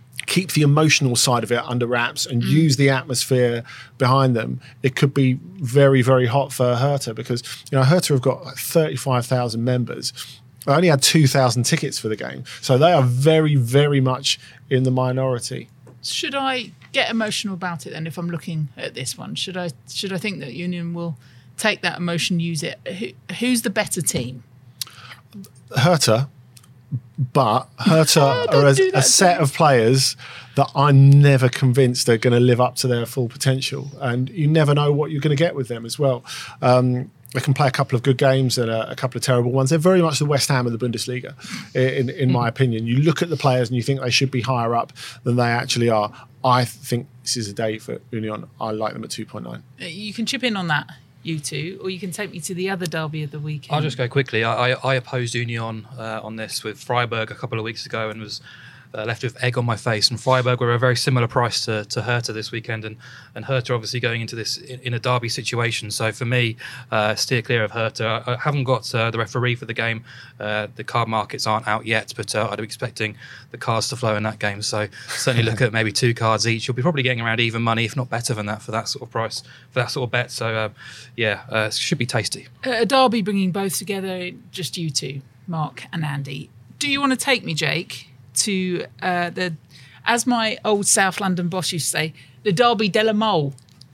keep the emotional side of it under wraps and mm. use the atmosphere behind them, it could be very, very hot for Hertha, because, you know, Hertha have got like thirty-five thousand members. I only had two thousand tickets for the game. So they are very, very much in the minority. Should I get emotional about it then if I'm looking at this one? Should I should I think that Union will take that emotion, use it? Who, who's the better team? Hertha. But Hertha Oh, are a, do that a set to of players that I'm never convinced are going to live up to their full potential. And you never know what you're going to get with them as well. Um, they can play a couple of good games and a, a couple of terrible ones. They're very much the West Ham of the Bundesliga, in, in my opinion. You look at the players and you think they should be higher up than they actually are. I think this is a day for Union. I like them at two point nine. You can chip in on that, you two, or you can take me to the other derby of the weekend. I'll just go quickly. I, I, I opposed Union uh, on this with Freiburg a couple of weeks ago and was uh, left with egg on my face. And Freiburg were a very similar price to, to Hertha this weekend, and, and Hertha obviously going into this in, in a derby situation. So for me, uh, steer clear of Hertha. I, I haven't got uh, the referee for the game. Uh, the card markets aren't out yet, but uh, I'd be expecting the cards to flow in that game. So certainly look at maybe two cards each. You'll be probably getting around even money, if not better than that, for that sort of price, for that sort of bet. So uh, yeah, uh, it should be tasty. A derby bringing both together, just you two, Mark and Andy. Do you want to take me, Jake, to uh, the, as my old South London boss used to say, the Derby de la Mole?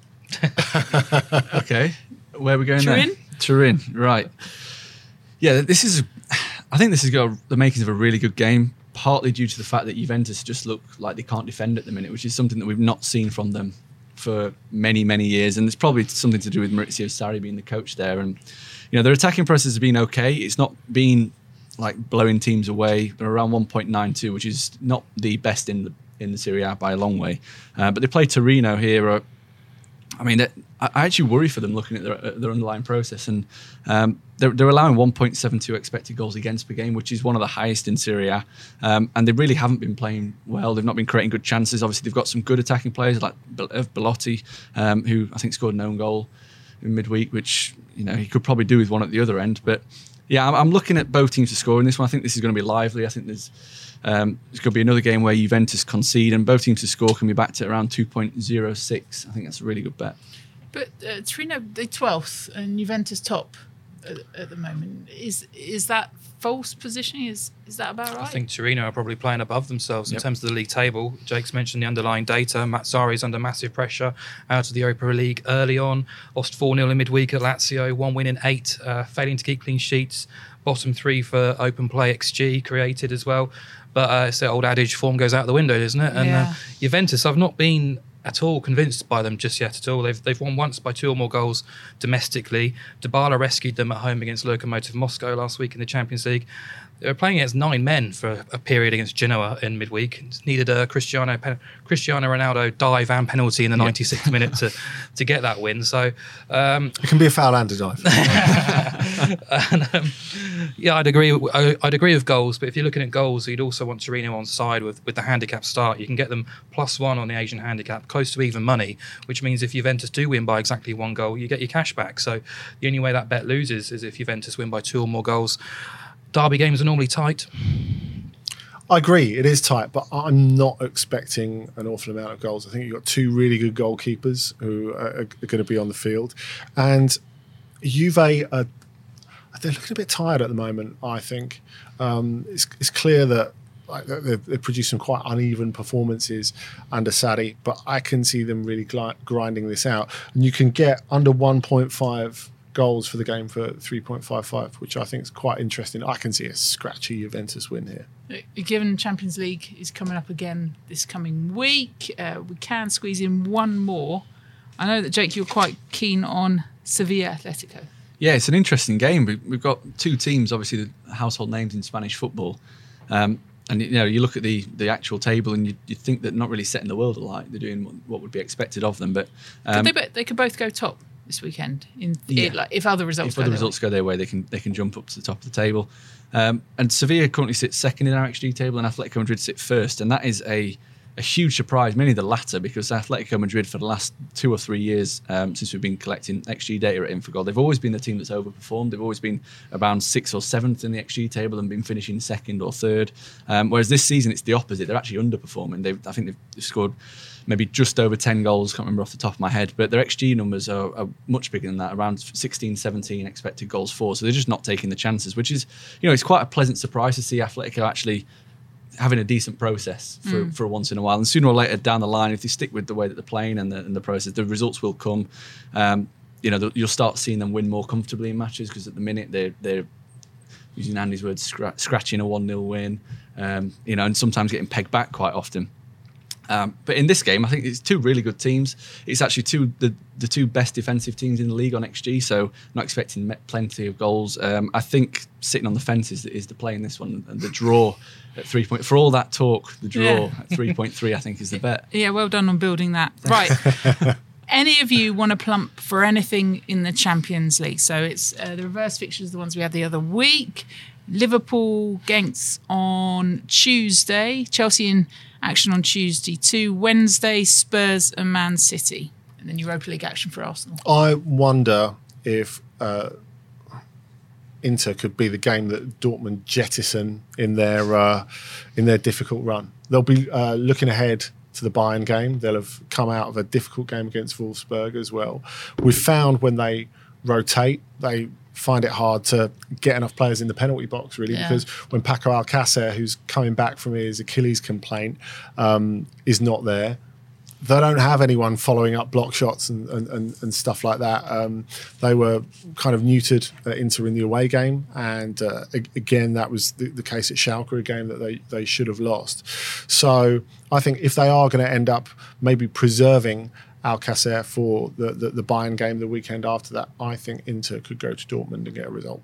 Okay, where are we going Turin? there? Turin, right. Yeah, this is, I think this has got the makings of a really good game, partly due to the fact that Juventus just look like they can't defend at the minute, which is something that we've not seen from them for many, many years. And it's probably something to do with Maurizio Sarri being the coach there. And, you know, their attacking process has been okay. It's not been like blowing teams away. They're around one point nine two, which is not the best in the in the Serie A by a long way. Uh, but they play Torino here. Uh, I mean, I actually worry for them looking at their, at their underlying process. And um, they're, they're allowing one point seven two expected goals against per game, which is one of the highest in Serie A. Um, and they really haven't been playing well. They've not been creating good chances. Obviously, they've got some good attacking players like Belotti, um, who I think scored an own goal in midweek, which, you know, he could probably do with one at the other end. But yeah, I'm, I'm looking at both teams to score in this one. I think this is going to be lively. I think there's um, there's going to be another game where Juventus concede and both teams to score can be backed at around two point oh six. I think that's a really good bet. But uh, Torino, the twelfth, and Juventus top at, at the moment. Is is that false positioning? Is is that about right? I think Torino are probably playing above themselves Yep. in terms of the league table. Jake's mentioned the underlying data. Mazzari's under massive pressure out of the Europa League early on. Lost four nil in midweek at Lazio, one win in eight, uh, failing to keep clean sheets. Bottom three for open play X G created as well. But uh, it's the old adage, form goes out the window, isn't it? And Yeah. uh, Juventus, I've not been at all convinced by them just yet at all. They've they've won once by two or more goals domestically. Dybala rescued them at home against Lokomotiv Moscow last week in the Champions League. They were playing against nine men for a period against Genoa in midweek. Needed a Cristiano Cristiano Ronaldo dive and penalty in the ninety-sixth minute to to get that win. So um, It can be a foul and a dive. and, um, yeah, I'd agree. I'd agree with goals, but if you're looking at goals, you'd also want Torino on side with, with the handicap start. You can get them plus one on the Asian handicap, close to even money, which means if Juventus do win by exactly one goal, you get your cash back. So the only way that bet loses is if Juventus win by two or more goals. Derby games are normally tight. I agree, it is tight, but I'm not expecting an awful amount of goals. I think you've got two really good goalkeepers who are, are going to be on the field. And Juve, are, they're looking a bit tired at the moment, I think. Um, it's, it's clear that like, they've, they've produced some quite uneven performances under Sarri, but I can see them really gl- grinding this out. And you can get under one point five goals for the game for three point five five, which I think is quite interesting. I can see a scratchy Juventus win here. Given Champions League is coming up again this coming week, uh, we can squeeze in one more. I know that, Jake, you're quite keen on Sevilla Atletico. Yeah, it's an interesting game. We- We've got two teams, obviously the household names in Spanish football. Um, and you know, you look at the the actual table and you, you think they're not really setting the world alight. They're doing what, what would be expected of them. But um, Could they, bo- they could both go top this weekend. In Yeah. it, like, if other results if go other their results way. go their way, they can they can jump up to the top of the table. Um, and Sevilla currently sits second in our X G table, and Atletico Madrid sit first. And that is a a huge surprise, mainly the latter, because Atletico Madrid for the last two or three years um, since we've been collecting X G data at Infogol, they've always been the team that's overperformed. They've always been around sixth or seventh in the X G table and been finishing second or third. Um, whereas this season it's the opposite. They're actually underperforming. They've, I think they've, they've scored maybe just over ten goals, can't remember off the top of my head, but their X G numbers are, are much bigger than that, around sixteen, seventeen expected goals for. So they're just not taking the chances, which is, you know, it's quite a pleasant surprise to see Atletico actually having a decent process for, mm. for once in a while. And sooner or later down the line, if they stick with the way that they're playing and the, and the process, the results will come. Um, you know, you'll start seeing them win more comfortably in matches, because at the minute they're, they're using Andy's words, scra- scratching a one nil win, um, you know, and sometimes getting pegged back quite often. Um, but in this game, I think it's two really good teams. It's actually two the, the two best defensive teams in the league on X G, so not expecting plenty of goals. Um, I think sitting on the fence is, is the play in this one, and the draw at three point. For all that talk, the draw yeah. at three point three, I think, is the bet. Yeah, well done on building that. Right. Any of you want to plump for anything in the Champions League? So it's uh, the reverse fixtures, the ones we had the other week. Liverpool, Genks on Tuesday. Chelsea in action on Tuesday too. Wednesday, Spurs and Man City. And then Europa League action for Arsenal. I wonder if uh, Inter could be the game that Dortmund jettison in their uh, in their difficult run. They'll be uh, looking ahead to the Bayern game. They'll have come out of a difficult game against Wolfsburg as well. We've found when they rotate, they find it hard to get enough players in the penalty box, really, yeah. because when Paco Alcácer, who's coming back from his Achilles complaint, um, is not there, they don't have anyone following up block shots and, and, and, and stuff like that. Um, they were kind of neutered uh, Inter in the away game, and uh, again, that was the, the case at Schalke, a game that they, they should have lost. So I think if they are going to end up maybe preserving Alcácer for the, the, the Bayern game the weekend after that, I think Inter could go to Dortmund and get a result.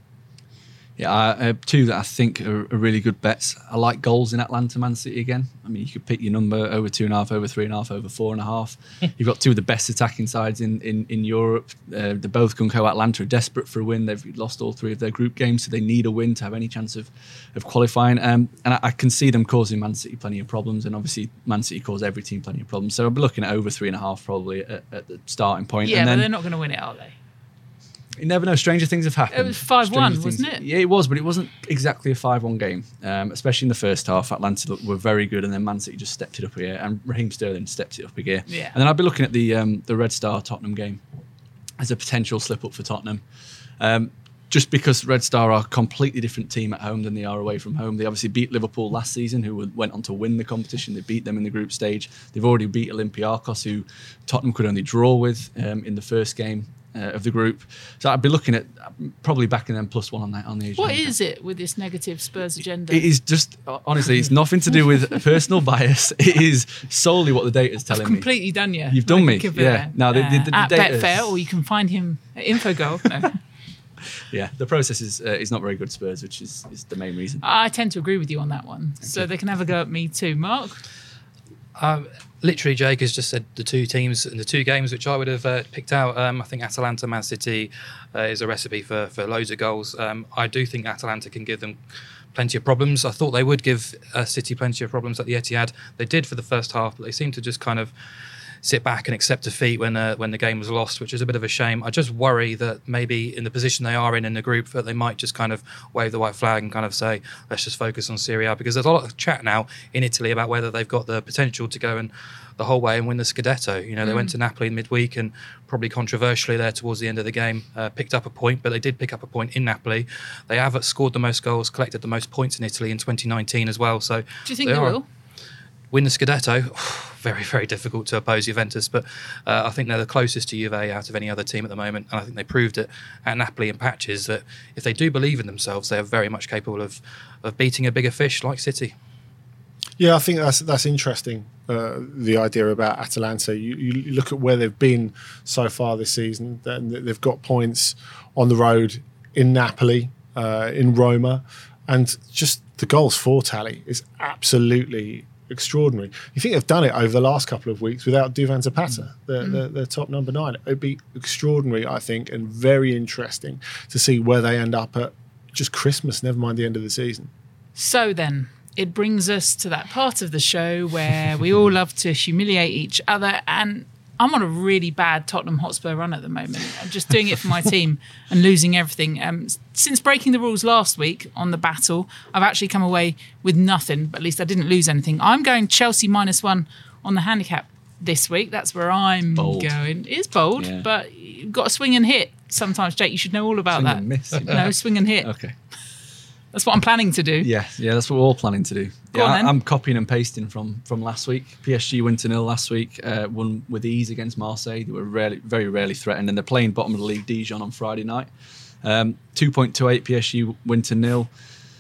Yeah, uh, two that I think are, are really good bets. I like goals in Atlanta Man City again. I mean, you could pick your number over two and a half, over three and a half, over four and a half. You've got two of the best attacking sides in, in, in Europe. Uh, they're both gung-ho. Atlanta are desperate for a win. They've lost all three of their group games, so they need a win to have any chance of, of qualifying. Um, and I, I can see them causing Man City plenty of problems, and obviously Man City cause every team plenty of problems. So I'll be looking at over three and a half probably at, at the starting point. Yeah, and but then, they're not going to win it, are they? You never know. Stranger things have happened. It was five one, Stranger wasn't things, it? Yeah, it was, but it wasn't exactly a five one game, um, especially in the first half. Atlanta were very good, and then Man City just stepped it up a gear, and Raheem Sterling stepped it up a gear. Yeah. And then I'd be looking at the um, the Red Star Tottenham game as a potential slip up for Tottenham. Um, just because Red Star are a completely different team at home than they are away from home. They obviously beat Liverpool last season, who went on to win the competition. They beat them in the group stage. They've already beat Olympiacos, who Tottenham could only draw with um, in the first game uh, of the group. So I'd be looking at probably backing them plus one on that on the Asian. What is it with this negative Spurs agenda? It is just, honestly, it's nothing to do with personal bias. It is solely what the data is telling I've completely me. done you. You've done me. Yeah. Yeah. Now the, the, the, the at data Betfair, or you can find him at Infogol. No. Yeah, the process is uh, is not very good Spurs, which is, is the main reason. I tend to agree with you on that one. Thank so you. they can have a go at me too. Mark? Um, literally, Jake has just said the two teams and the two games which I would have uh, picked out. Um, I think Atalanta, Man City uh, is a recipe for, for loads of goals. Um, I do think Atalanta can give them plenty of problems. I thought they would give uh, City plenty of problems at the Etihad. They did for the first half, but they seemed to just kind of sit back and accept defeat when uh, when the game was lost, which is a bit of a shame. I just worry that maybe in the position they are in in the group, that they might just kind of wave the white flag and kind of say, let's just focus on Serie A, because there's a lot of chat now in Italy about whether they've got the potential to go and the whole way and win the Scudetto. You know, they mm. went to Napoli midweek and probably controversially there towards the end of the game uh, picked up a point, but they did pick up a point in Napoli. They have scored the most goals, collected the most points in Italy in twenty nineteen as well. So do you think they, they are, will win the Scudetto? Very, very difficult to oppose Juventus, but uh, I think they're the closest to Juve out of any other team at the moment, and I think they proved it at Napoli in patches that if they do believe in themselves, they are very much capable of of beating a bigger fish like City. Yeah, I think that's that's interesting. Uh, the idea about Atalanta, you, you look at where they've been so far this season. They've got points on the road in Napoli, uh, in Roma, and just the goals for tally is absolutely extraordinary. You think they've done it over the last couple of weeks without Duvan Zapata, their, mm. their, their top number nine. It'd be extraordinary, I think, and very interesting to see where they end up at just Christmas, never mind the end of the season. So then, it brings us to that part of the show where we all love to humiliate each other. And I'm on a really bad Tottenham Hotspur run at the moment. I'm just doing it for my team and losing everything. Um, since breaking the rules last week on the battle, I've actually come away with nothing, but at least I didn't lose anything. I'm going Chelsea minus one on the handicap this week. That's where I'm Bold. going. It is bold, Yeah. but you've got to swing and hit sometimes, Jake. You should know all about Swing that. and miss, you know. No, swing and hit. Okay. That's what I'm planning to do. Yeah, yeah, that's what we're all planning to do. Go yeah, on, I, then. I'm copying and pasting from from last week. P S G win to nil last week, uh, won with ease against Marseille. They were rarely, very rarely threatened, and they're playing bottom of the league Dijon on Friday night. Um, two point two eight P S G win to nil.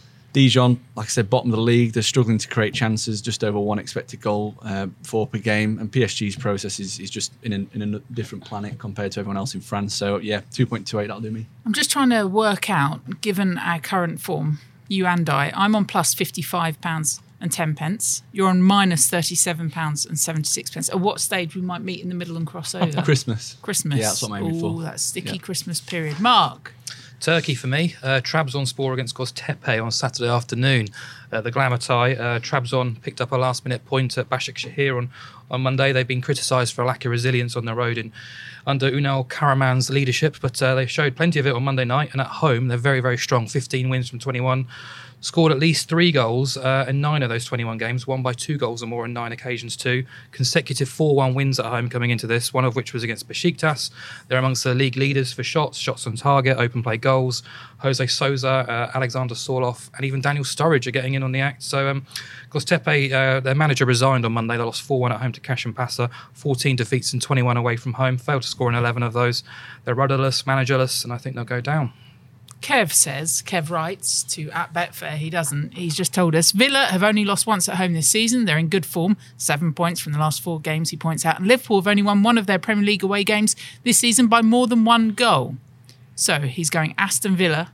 Dijon, like I said, bottom of the league. They're struggling to create chances, just over one expected goal, uh, four per game. And P S G's process is, is just in, an, in a different planet compared to everyone else in France. So, yeah, two point two eight, that'll do me. I'm just trying to work out, given our current form, you and I, I'm on plus fifty-five pounds and ten pence. You're on minus thirty-seven pounds and seventy-six pence. At what stage we might meet in the middle and cross over? Christmas. Christmas. Yeah, that's what I'm aiming Ooh, for. that sticky Yeah. Christmas period. Mark. Turkey for me. Uh, Trabzonspor against Göztepe on Saturday afternoon. Uh, the glamour tie. Uh, Trabzon picked up a last-minute point at Başakşehir on, on Monday. They've been criticised for a lack of resilience on the road in, under Unal Karaman's leadership, but uh, they showed plenty of it on Monday night. And at home, they're very, very strong. fifteen wins from twenty-one. Scored at least three goals uh, in nine of those twenty-one games, won by two goals or more on nine occasions too. Consecutive four one wins at home coming into this, one of which was against Besiktas. They're amongst the league leaders for shots, shots on target, open play goals. Jose Sousa, uh, Alexander Sorloth, and even Daniel Sturridge are getting in on the act. So um, Göztepe, uh, their manager resigned on Monday. They lost four one at home to Kasımpaşa, fourteen defeats and twenty-one away from home, failed to score in eleven of those. They're rudderless, managerless, and I think they'll go down. Kev says, Kev writes to at Betfair, he doesn't. He's just told us, Villa have only lost once at home this season. They're in good form, seven points from the last four games, he points out. And Liverpool have only won one of their Premier League away games this season by more than one goal. So he's going Aston Villa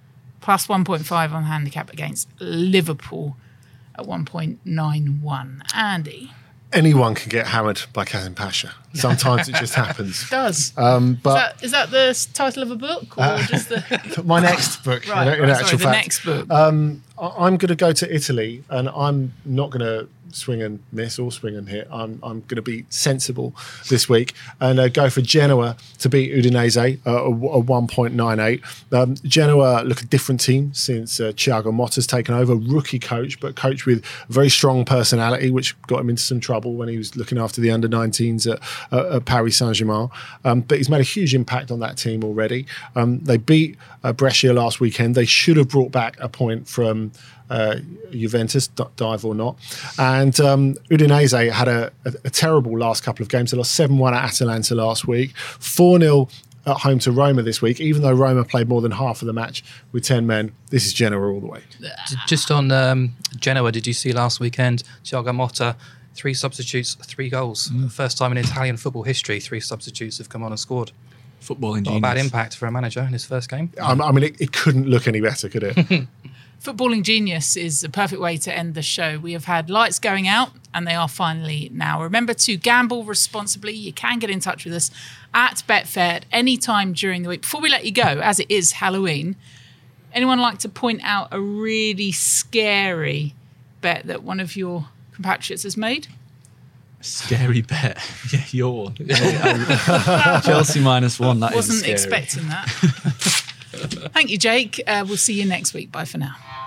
plus one point five on handicap against Liverpool at one point nine one. Andy. Anyone can get hammered by Kasımpaşa. Sometimes it just happens. It does. Um, Is but that, is that the s- title of a book? Or Uh, just the... my next book, Right, in, in right, actual sorry, the fact, next book. Um, I- I'm going to go to Italy, and I'm not going to swing and miss or swing and hit. I'm I'm going to be sensible this week and uh, go for Genoa to beat Udinese, uh, a, a one point nine eight. Um, Genoa look a different team since uh, Thiago Motta's taken over. Rookie coach, but coach with a very strong personality, which got him into some trouble when he was looking after the under nineteens at, uh, at Paris Saint-Germain. Um, but he's made a huge impact on that team already. Um, they beat uh, Brescia last weekend. They should have brought back a point from Uh, Juventus, d- dive or not. And um, Udinese had a, a, a terrible last couple of games. They lost seven one at Atalanta last week, four nil at home to Roma this week, even though Roma played more than half of the match with ten men. This is Genoa all the way. J- Just on um, Genoa, did you see last weekend, Thiago Motta, three substitutes, three goals. First time in Italian football history, three substitutes have come on and scored. Footballing Not a genius. bad impact for a manager in his first game. Um, I mean, it, it couldn't look any better, could it? Footballing Genius is a perfect way to end the show. We have had lights going out and they are finally now. Remember to gamble responsibly. You can get in touch with us at Betfair at any time during the week. Before we let you go, as it is Halloween, anyone like to point out a really scary bet that one of your compatriots has made? Scary bet. Yeah, your one. Chelsea minus one. That is Wasn't scary. expecting that. Thank you, Jake. Uh, we'll see you next week. Bye for now.